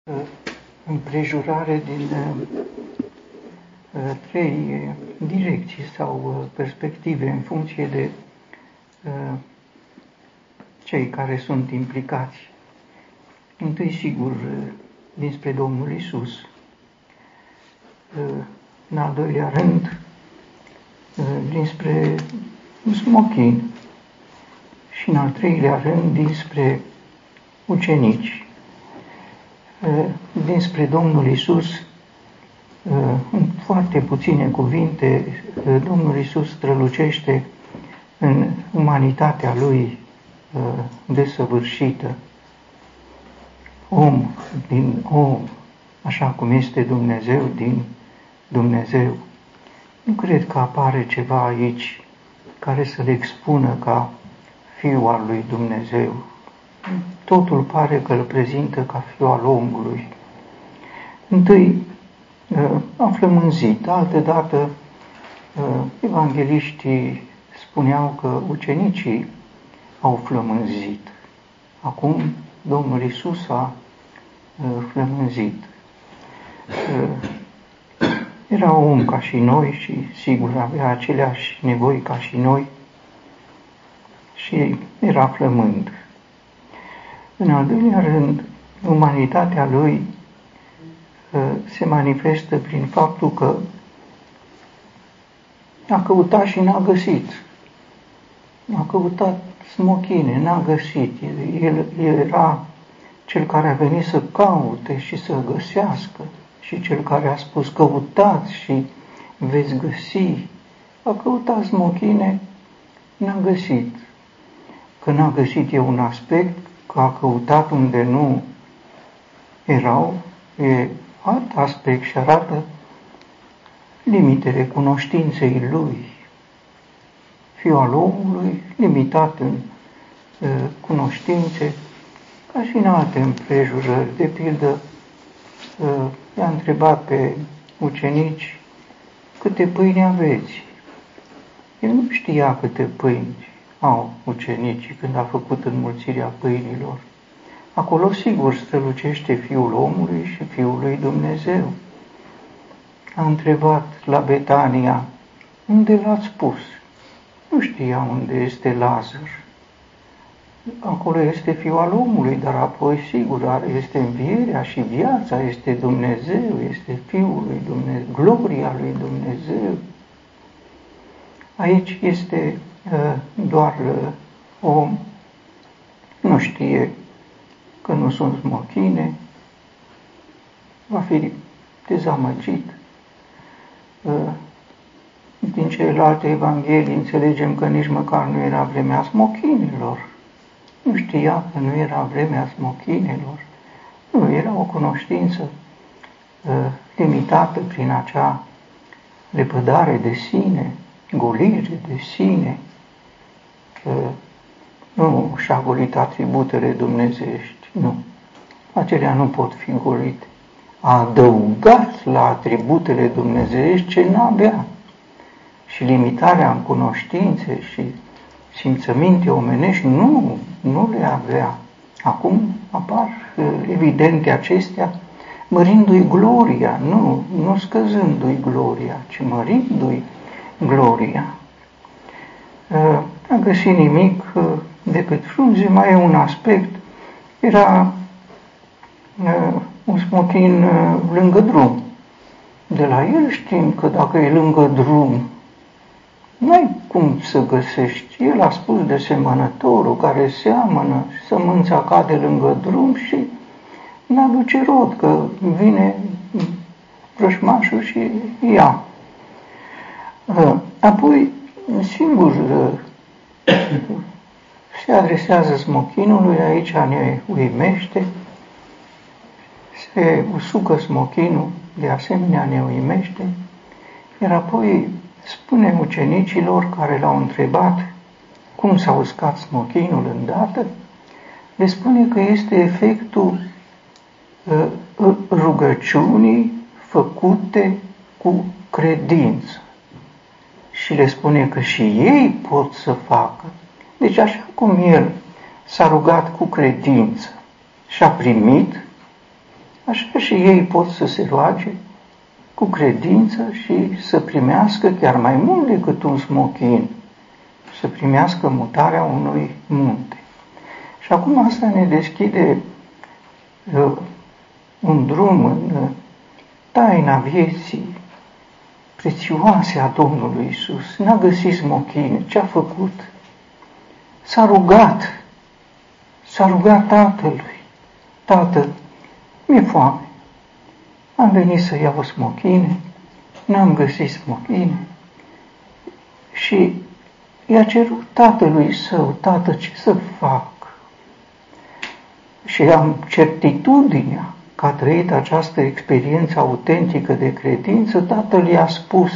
împrejurare din trei direcții sau perspective în funcție de cei care sunt implicați. Întâi, sigur, dinspre Domnul Iisus. În al doilea rând, dinspre smochin. Și în al treilea rând, dinspre ucenici. Dinspre Domnul Iisus, în foarte puține cuvinte, Domnul Iisus strălucește în umanitatea Lui desăvârșită, om din om, așa cum este Dumnezeu din Dumnezeu. Nu cred că apare ceva aici care să le expună ca Fiul al lui Dumnezeu. Totul pare că îl prezintă ca Fiul al omului. Întâi a flămânzit, altădată evangeliștii spuneau că ucenicii au flămânzit. Acum Domnul Iisus a flămânzit. Era om ca și noi și sigur avea aceleași nevoi ca și noi și era flămând. În al doilea rând, umanitatea lui se manifestă prin faptul că a căutat și n-a găsit. A căutat smochine, n-a găsit. El era cel care a venit să caute și să găsească și cel care a spus căutați și veți găsi. A căutat smochine, n-a găsit. Că n-a găsit e un aspect, că a căutat unde nu erau, e alt aspect și arată limitele cunoștinței lui. Fiul al omului, limitat în cunoștințe, ca și în alte împrejurări. De pildă, i-a întrebat pe ucenici câte pâini aveți. El nu știa câte pâini au ucenicii când a făcut înmulțirea pâinilor. Acolo, sigur, strălucește Fiul omului și Fiul lui Dumnezeu. A întrebat la Betania, unde l-ați pus? Nu știa unde este Lazar. Acolo este Fiul al omului, dar apoi, sigur, este învierea și viața, este Dumnezeu, este Fiul lui Dumnezeu, gloria lui Dumnezeu. Aici este doar om, nu știe că nu sunt smochine, va fi dezamăgit. Din celelalte evanghelii înțelegem că nici măcar nu era vremea smochinelor. Nu știa că nu era vremea smochinelor. Nu, era o cunoștință limitată prin acea lepădare de sine, golire de sine. Nu și-a golit atributele dumnezeiești, nu. Acelea nu pot fi golite. A adăugat la atributele dumnezeiești ce n-avea. Și limitarea în cunoștințe și simțăminte omenești nu le avea. Acum apar evidente acestea, mărindu-i gloria, nu scăzându-i gloria, ci mărindu-i gloria. N-a găsit nimic decât frunze. Mai e un aspect, era un smochin lângă drum. De la el știm că dacă e lângă drum, n-ai cum să găsești. El a spus de semănătorul care seamănă, sămânța cade lângă drum și n-aduce rod, că vine vrășmașul și ia. Apoi, singur, se adresează smochinului, aici ne uimește, se usucă smochinul, de asemenea ne uimește, iar apoi spune ucenicilor care l-au întrebat cum s-a uscat smochinul îndată, le spune că este efectul rugăciunii făcute cu credință. Și le spune că și ei pot să facă. Deci așa cum el s-a rugat cu credință și a primit, așa și ei pot să se roage cu credință și să primească chiar mai mult decât un smochin, să primească mutarea unui munte. Și acum asta ne deschide un drum în taina vieții prețioase a Domnului Iisus. N-a găsit smochine. Ce a făcut? S-a rugat Tatălui. Tată, mi-e foame. Am venit să iau smochine, n-am găsit smochine. Și i-a cerut tatălui său: Tată, ce să fac? Și am certitudinea că a trăit această experiență autentică de credință. Tatăl i-a spus: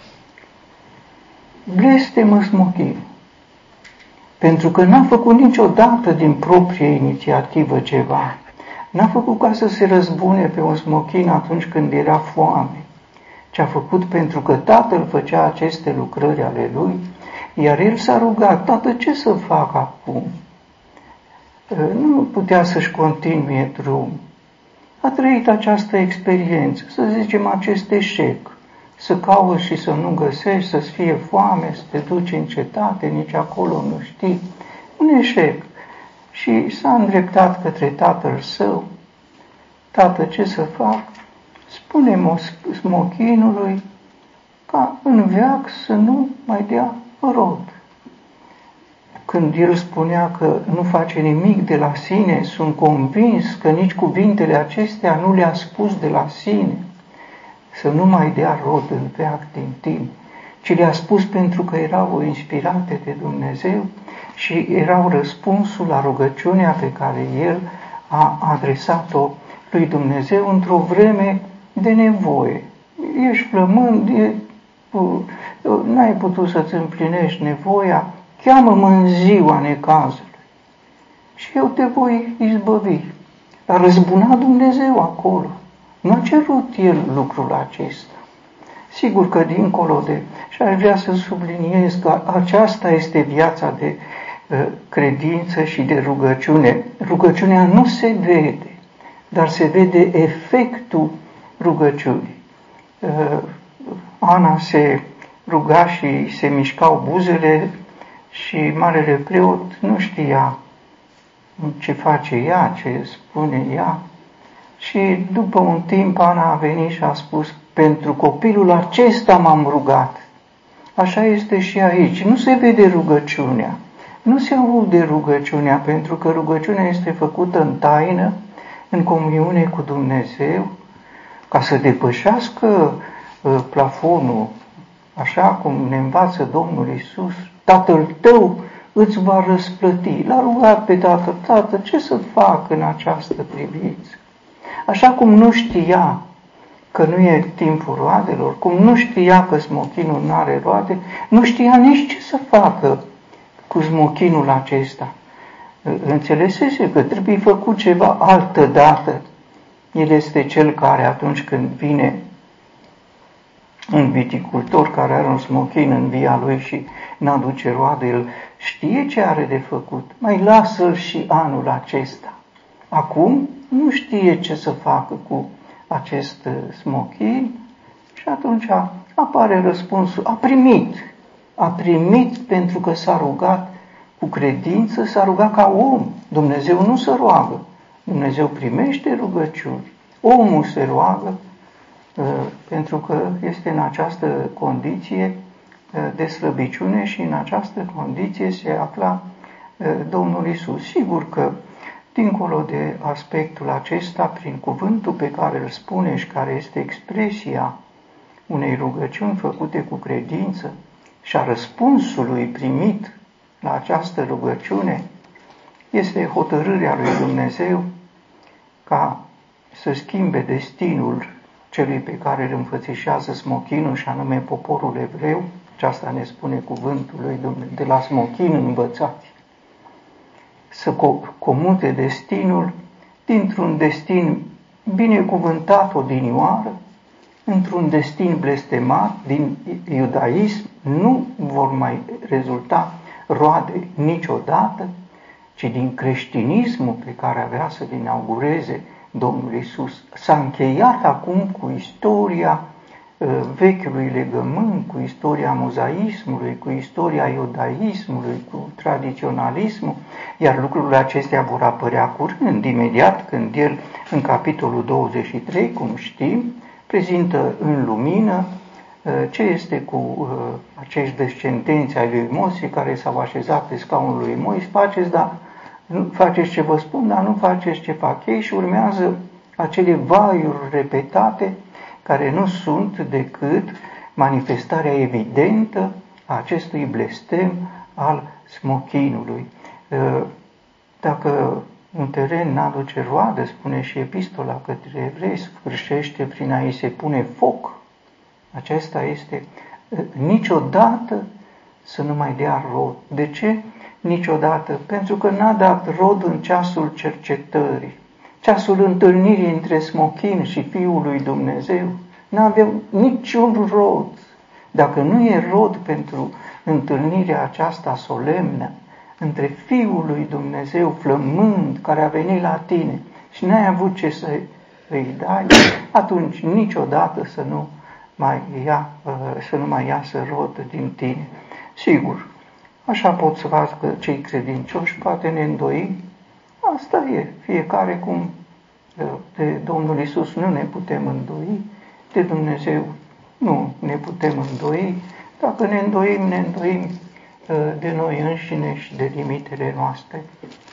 blestemă smochinul, pentru că n-a făcut niciodată din proprie inițiativă ceva. N-a făcut ca să se răzbune pe un smochin atunci când era foame, ci a făcut pentru că tatăl făcea aceste lucrări ale lui, iar el s-a rugat: Tată, ce să fac acum? Nu putea să-și continue drum. A trăit această experiență, să zicem acest eșec, să cauți și să nu găsești, să-ți fie foame, să te duci în cetate, nici acolo nu știi. Un eșec. Și s-a îndreptat către tatăl său: Tată, ce să fac? Spune-mă smochinului ca în veac să nu mai dea rod. Când el spunea că nu face nimic de la sine, sunt convins că nici cuvintele acestea nu le-a spus de la sine, să nu mai dea rod în veac din timp, ci le-a spus pentru că erau inspirate de Dumnezeu și erau răspunsul la rugăciunea pe care el a adresat-o lui Dumnezeu într-o vreme de nevoie. Ești flămând, n-ai putut să-ți împlinești nevoia, cheamă-mă în ziua necazului și eu te voi izbăvi. A răzbunat Dumnezeu acolo. Nu a cerut el lucrul acesta. Sigur că dincolo de... Și aș vrea să subliniez că aceasta este viața de credință și de rugăciune. Rugăciunea nu se vede, dar se vede efectul rugăciunii. Ana se ruga și se mișcau buzele și marele preot nu știa ce face ea, ce spune ea. Și după un timp Ana a venit și a spus: pentru copilul acesta m-am rugat. Așa este și aici. Nu se vede rugăciunea, nu se aude rugăciunea, pentru că rugăciunea este făcută în taină, în comuniune cu Dumnezeu, ca să depășească plafonul, așa cum ne învață Domnul Iisus. Tatăl tău îți va răsplăti. L-a rugat pe tatăl: Tată, ce să fac în această privință? Așa cum nu știa că nu e timpul roadelor, cum nu știa că smochinul nu are roade, nu știa nici ce să facă cu smochinul acesta. Înțelesese că trebuie făcut ceva altă dată. El este cel care, atunci când vine un viticultor care are un smochin în via lui și n-aduce roade, el știe ce are de făcut. Mai lasă-l și anul acesta. Acum nu știe ce să facă cu acest smochin și atunci apare răspunsul: a primit pentru că s-a rugat cu credință, s-a rugat ca om. Dumnezeu nu se roagă, Dumnezeu primește rugăciuni. Omul se roagă pentru că este în această condiție de slăbiciune și în această condiție se afla Domnul Iisus. Sigur că dincolo de aspectul acesta, prin cuvântul pe care îl spune și care este expresia unei rugăciuni făcute cu credință și a răspunsului primit la această rugăciune, este hotărârea lui Dumnezeu ca să schimbe destinul celui pe care îl înfățișează smochinul, și anume poporul evreu. Aceasta ne spune cuvântul lui Dumnezeu: de la smochin învățați. Să comute destinul dintr-un destin binecuvântat odinioară, într-un destin blestemat. Din iudaism nu vor mai rezulta roade niciodată, ci din creștinismul pe care avea să-l inaugureze Domnul Iisus. S-a încheiat acum cu istoria vechiului legământ, cu istoria mozaismului, cu istoria iudaismului, cu tradiționalismul, iar lucrurile acestea vor apărea curând, imediat când el, în capitolul 23, cum știm, prezintă în lumină ce este cu acești descendenți ai lui Moise care s-au așezat pe scaunul lui Moise, faceți ce vă spun, dar nu faceți ce fac ei, și urmează acele vaiuri repetate care nu sunt decât manifestarea evidentă a acestui blestem al smochinului. Dacă un teren n-aduce roadă, spune și epistola către evrei, sfârșește prin a-i se pune foc. Aceasta este niciodată să nu mai dea rod. De ce? Niciodată. Pentru că n-a dat rod în ceasul cercetării, ceasul întâlnirii între smochin și Fiul lui Dumnezeu. N-avea niciun rod. Dacă nu e rod pentru întâlnirea aceasta solemnă între Fiul lui Dumnezeu flămând, care a venit la tine și n-ai avut ce să îi dai, atunci niciodată să nu mai iasă rod din tine. Sigur, așa pot să facă cei credincioși, poate ne îndoim. Asta e, fiecare cum de Domnul Iisus nu ne putem îndoi, de Dumnezeu nu ne putem îndoi. Dacă ne îndoim de noi înșine și de limitele noastre.